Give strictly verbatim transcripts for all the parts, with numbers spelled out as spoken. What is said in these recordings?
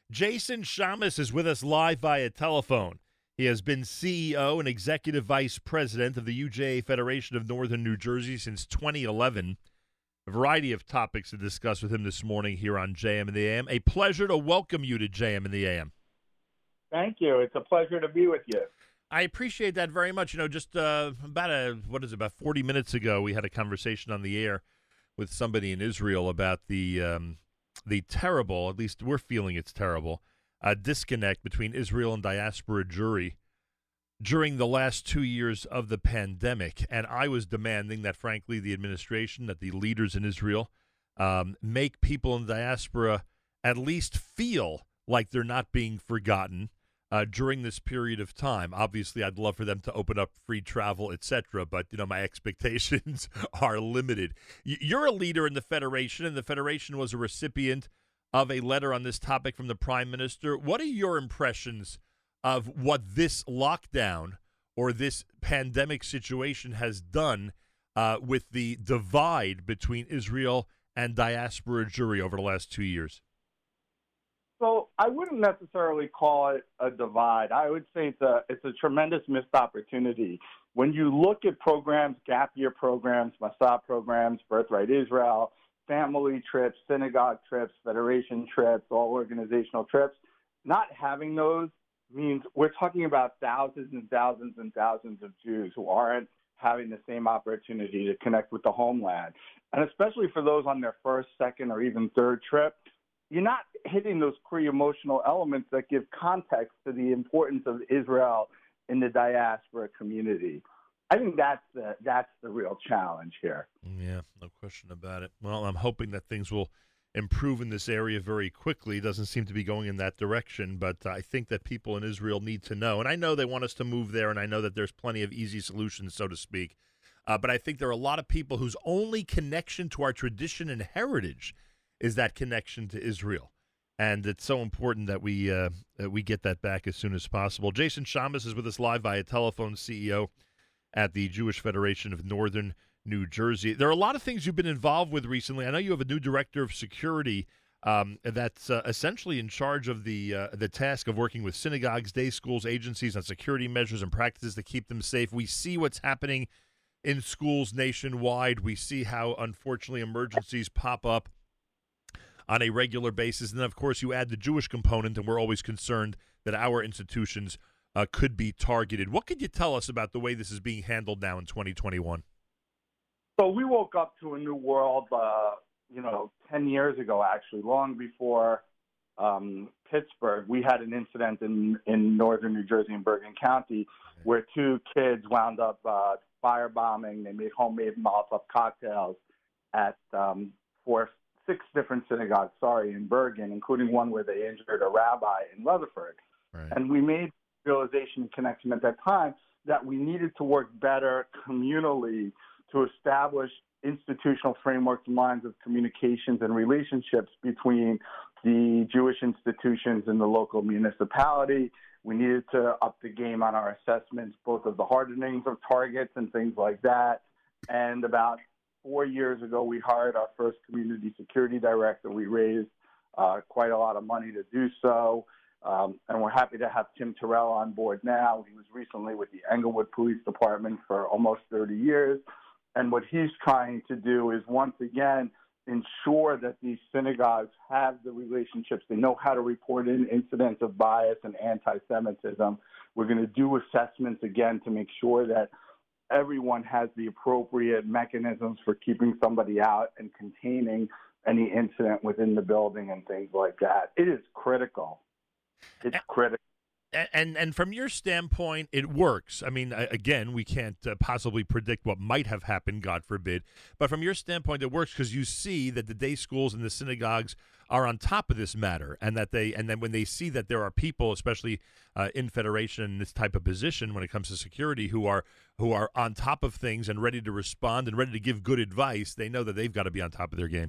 Jason Shamas is with us live via telephone. He has been C E O and Executive Vice President of the U J A Federation of Northern New Jersey since twenty eleven. A variety of topics to discuss with him this morning here on J M in the A M. A pleasure to welcome you to J M in the A M. Thank you. It's a pleasure to be with you. I appreciate that very much. You know, just uh, about a what is it, about forty minutes ago, we had a conversation on the air with somebody in Israel about the um, the terrible, at least we're feeling it's terrible, uh, disconnect between Israel and diaspora Jewry during the last two years of the pandemic. And I was demanding that, frankly, the administration, that the leaders in Israel um, make people in the diaspora at least feel like they're not being forgotten Uh, during this period of time. Obviously, I'd love for them to open up free travel, et cetera, but, you know, my expectations are limited. Y- you're a leader in the Federation, and the Federation was a recipient of a letter on this topic from the Prime Minister. What are your impressions of what this lockdown or this pandemic situation has done uh, with the divide between Israel and diaspora Jewry over the last two years? So I wouldn't necessarily call it a divide. I would say it's a it's a tremendous missed opportunity. When you look at programs, gap year programs, Masa programs, Birthright Israel, family trips, synagogue trips, federation trips, all organizational trips, not having those means we're talking about thousands and thousands and thousands of Jews who aren't having the same opportunity to connect with the homeland. And especially for those on their first, second, or even third trip, you're not hitting those pre-emotional elements that give context to the importance of Israel in the diaspora community. I think that's the that's the real challenge here. Yeah, no question about it. Well, I'm hoping that things will improve in this area very quickly. It doesn't seem to be going in that direction, but I think that people in Israel need to know. And I know they want us to move there, and I know that there's plenty of easy solutions, so to speak. Uh, but I think there are a lot of people whose only connection to our tradition and heritage is that connection to Israel. And it's so important that we uh, that we get that back as soon as possible. Jason Shamas is with us live via telephone, C E O at the Jewish Federation of Northern New Jersey. There are a lot of things you've been involved with recently. I know you have a new director of security um, that's uh, essentially in charge of the uh, the task of working with synagogues, day schools, agencies on security measures and practices to keep them safe. We see what's happening in schools nationwide. We see how, unfortunately, emergencies pop up on a regular basis. And then, of course, you add the Jewish component, and we're always concerned that our institutions uh, could be targeted. What could you tell us about the way this is being handled now in twenty twenty-one? So we woke up to a new world, uh, you know, ten years ago, actually, long before um, Pittsburgh. We had an incident in, in northern New Jersey in Bergen County where two kids wound up uh, firebombing. They made homemade Molotov cocktails at um, four six different synagogues, sorry, in Bergen, including one where they injured a rabbi in Rutherford. Right. And we made realization and connection at that time that we needed to work better communally to establish institutional frameworks and lines of communications and relationships between the Jewish institutions and the local municipality. We needed to up the game on our assessments, both of the hardenings of targets and things like that. And about Four years ago, we hired our first community security director. We raised uh, quite a lot of money to do so, um, and we're happy to have Tim Terrell on board now. He was recently with the Englewood Police Department for almost thirty years, and what he's trying to do is, once again, ensure that these synagogues have the relationships. They know how to report in incidents of bias and anti-Semitism. We're going to do assessments again to make sure that everyone has the appropriate mechanisms for keeping somebody out and containing any incident within the building and things like that. It is critical. It's critical. And and from your standpoint, it works. I mean, again, we can't uh, possibly predict what might have happened, God forbid. But from your standpoint, it works because you see that the day schools and the synagogues are on top of this matter, and that they and then when they see that there are people, especially uh, in Federation in this type of position when it comes to security, who are who are on top of things and ready to respond and ready to give good advice, they know that they've got to be on top of their game.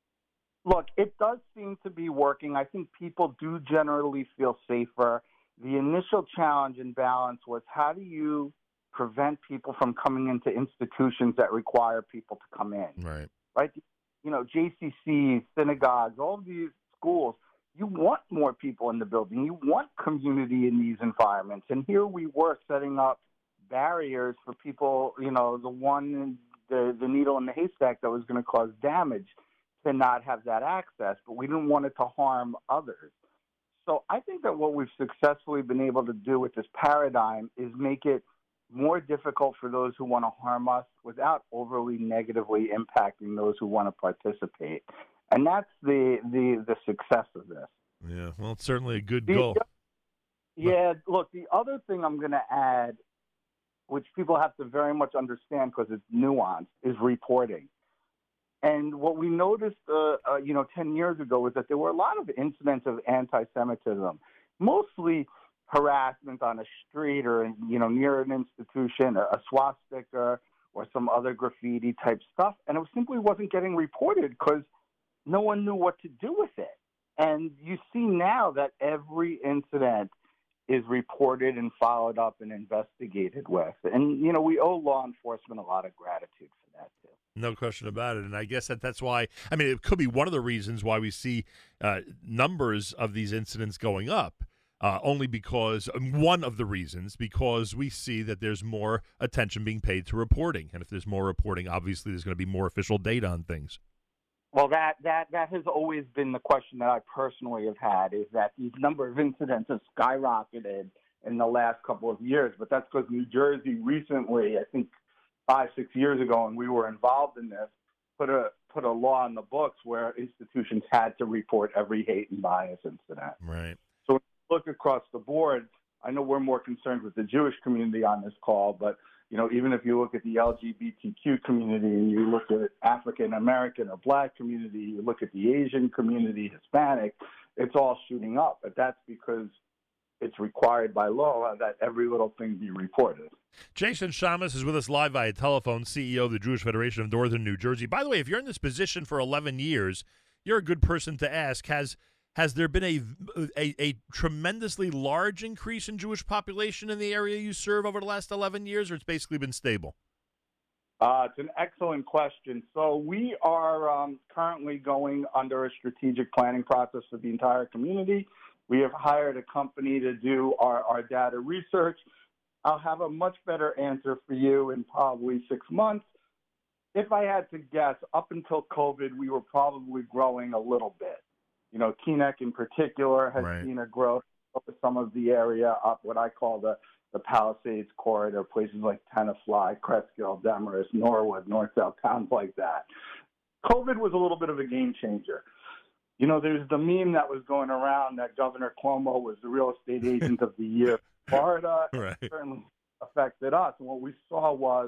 Look, it does seem to be working. I think people do generally feel safer. The initial challenge and balance was, how do you prevent people from coming into institutions that require people to come in? Right. Right. You know, J C Cs, synagogues, all of these schools, you want more people in the building. You want community in these environments. And here we were setting up barriers for people, you know, the one, the, the needle in the haystack that was going to cause damage to not have that access, but we didn't want it to harm others. So I think that what we've successfully been able to do with this paradigm is make it more difficult for those who want to harm us without overly negatively impacting those who want to participate. And that's the, the, the success of this. Yeah, well, it's certainly a good the, goal. Yeah, look, the other thing I'm going to add, which people have to very much understand because it's nuanced, is reporting. And what we noticed, uh, uh, you know, ten years ago was that there were a lot of incidents of anti-Semitism, mostly harassment on a street or, you know, near an institution, a, a swastika or some other graffiti type stuff. And it simply wasn't getting reported because no one knew what to do with it. And you see now that every incident is reported and followed up and investigated with. And, you know, we owe law enforcement a lot of gratitude for that, too. No question about it. And I guess that that's why, I mean, it could be one of the reasons why we see uh, numbers of these incidents going up, uh, only because, one of the reasons, because we see that there's more attention being paid to reporting. And if there's more reporting, obviously there's going to be more official data on things. Well, that, that, that has always been the question that I personally have had, is that these number of incidents have skyrocketed in the last couple of years. But that's because New Jersey recently, I think five, six years ago, and we were involved in this, put a put a law in the books where institutions had to report every hate and bias incident. Right. So when you look across the board, I know we're more concerned with the Jewish community on this call, but you know, even if you look at the L G B T Q community and you look at African American or Black community, you look at the Asian community, Hispanic, it's all shooting up. But that's because it's required by law that every little thing be reported. Jason Shamas is with us live via telephone, C E O of the Jewish Federation of Northern New Jersey. By the way, if you're in this position for eleven years, you're a good person to ask. Has Has there been a, a a tremendously large increase in Jewish population in the area you serve over the last eleven years, or it's basically been stable? Uh, it's an excellent question. So we are um, currently going under a strategic planning process for the entire community. We have hired a company to do our, our data research. I'll have a much better answer for you in probably six months. If I had to guess, up until COVID, we were probably growing a little bit. You know, Teaneck in particular has right. seen a growth of some of the area up what I call the, the Palisades corridor, places like Tenafly, Cresskill, Demarest, Norwood, North-South, towns like that. COVID was a little bit of a game changer. You know, there's the meme that was going around that Governor Cuomo was the real estate agent of the year. Florida right. certainly affected us. And what we saw was,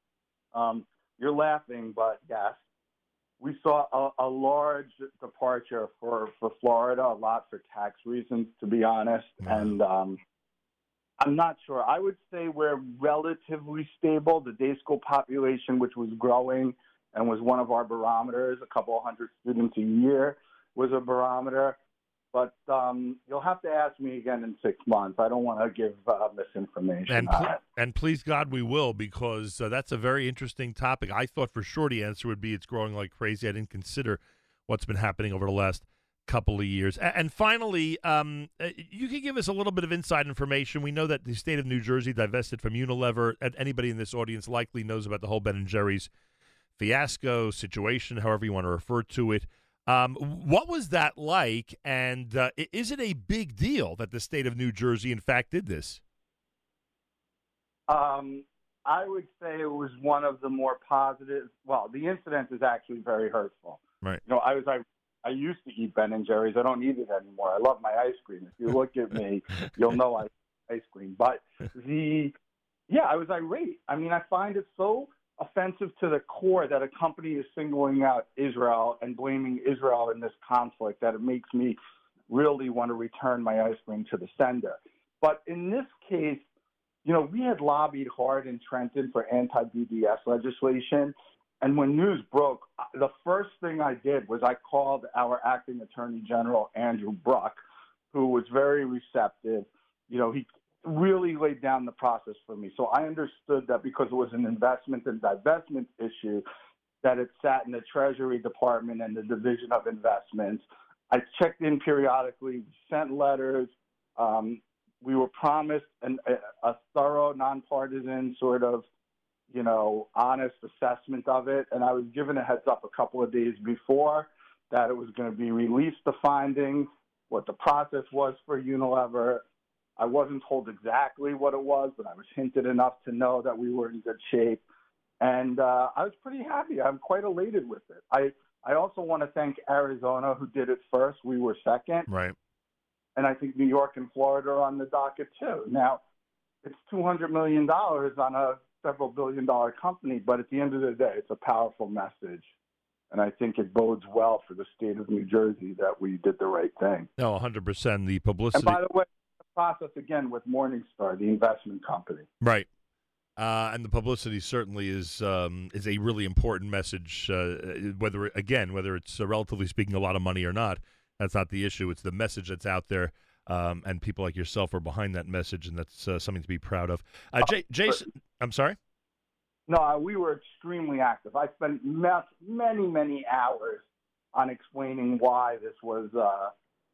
um, you're laughing, but yes, we saw a, a large departure for, for Florida, a lot for tax reasons, to be honest. Mm-hmm. And um, I'm not sure. I would say we're relatively stable. The day school population, which was growing and was one of our barometers, a couple hundred students a year, was a barometer. But um, you'll have to ask me again in six months. I don't want to give uh, misinformation. And, pl- and please, God, we will, because uh, that's a very interesting topic. I thought for sure the answer would be it's growing like crazy. I didn't consider what's been happening over the last couple of years. And, and finally, um, you can give us a little bit of inside information. We know that the state of New Jersey divested from Unilever. And anybody in this audience likely knows about the whole Ben and Jerry's fiasco situation, however you want to refer to it. Um, what was that like, and uh, is it a big deal that the state of New Jersey, in fact, did this? Um, I would say it was one of the more positive. Well, the incident is actually very hurtful. Right. You know, I was I, I used to eat Ben and Jerry's. I don't eat it anymore. I love my ice cream. If you look at me, you'll know I eat ice cream. But the yeah, I was irate. I mean, I find it so offensive to the core that a company is singling out Israel and blaming Israel in this conflict that it makes me really want to return my ice cream to the sender. But in this case, you know, we had lobbied hard in Trenton for anti-B D S legislation. And when news broke, the first thing I did was I called our acting attorney general, Andrew Bruck, who was very receptive. You know, he really laid down the process for me. So I understood that because it was an investment and divestment issue, that it sat in the Treasury Department and the Division of Investments. I checked in periodically, sent letters. Um, we were promised an, a, a thorough, nonpartisan sort of, you know, honest assessment of it. And I was given a heads up a couple of days before that it was going to be released, the findings, what the process was for Unilever. I wasn't told exactly what it was, but I was hinted enough to know that we were in good shape. And uh, I was pretty happy. I'm quite elated with it. I, I also want to thank Arizona, who did it first. We were second. Right. And I think New York and Florida are on the docket, too. Now, it's two hundred million dollars on a several billion dollar company, but at the end of the day, it's a powerful message. And I think it bodes well for the state of New Jersey that we did the right thing. No, one hundred percent. The publicity. And by the way, the process again with Morningstar, the investment company. Right. Uh, and the publicity certainly is um, is a really important message. Uh, whether again, whether it's uh, relatively speaking a lot of money or not, that's not the issue. It's the message that's out there, um, and people like yourself are behind that message, and that's uh, something to be proud of. Uh, J- Jason, I'm sorry. No, we were extremely active. I spent many, many hours on explaining why this was, uh,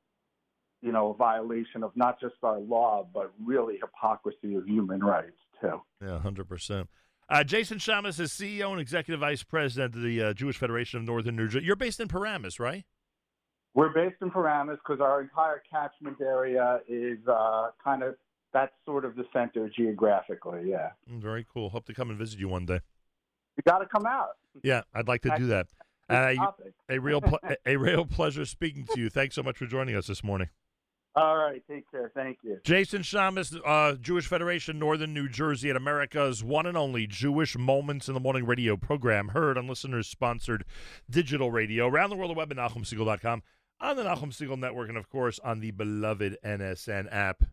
you know, a violation of not just our law, but really hypocrisy of human rights, too. Yeah, one hundred percent. Uh, Jason Shamas is C E O and Executive Vice President of the uh, Jewish Federation of Northern New Jersey. You're based in Paramus, right? We're based in Paramus because our entire catchment area is uh, kind of, that's sort of the center geographically, yeah. Very cool. Hope to come and visit you one day. You got to come out. Yeah, I'd like to do that. Uh, a real, pl- a real pleasure speaking to you. Thanks so much for joining us this morning. All right, take care. Thank you. Jason Shamas, uh, Jewish Federation, Northern New Jersey, at America's one and only Jewish Moments in the Morning radio program, heard on listeners-sponsored digital radio around the world, the web at Nachum Segal dot com, on the Nachum Segal Network, and, of course, on the beloved N S N app.